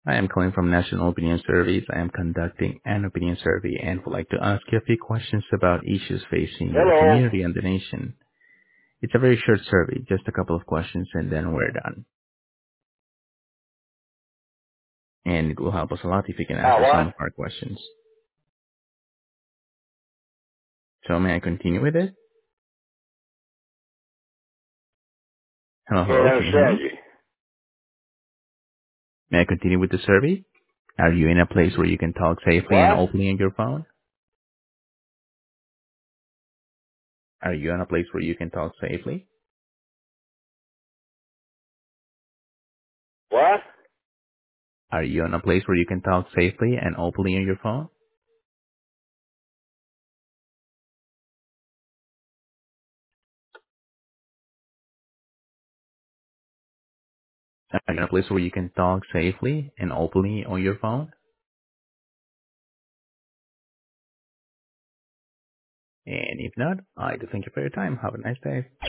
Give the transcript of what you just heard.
I am calling from National Opinion Surveys. I am conducting an opinion survey and would like to ask you a few questions about issues facing your Hello. community and the nation. It's a very short survey, just a couple of questions, and then we're done. And it will help us a lot if you can answer some What? of our questions. So may I continue with it? Hello, Can't hello, can you hear understand me? you. May I continue with the survey? Are you in a place where you can talk safely and What? openly on your phone? Are you in a place where you can talk safely? What? Are you in a place where you can talk safely and openly on your phone? Are you in a place where you can talk safely and openly on your phone? And if not, I do thank you for your time. Have a nice day.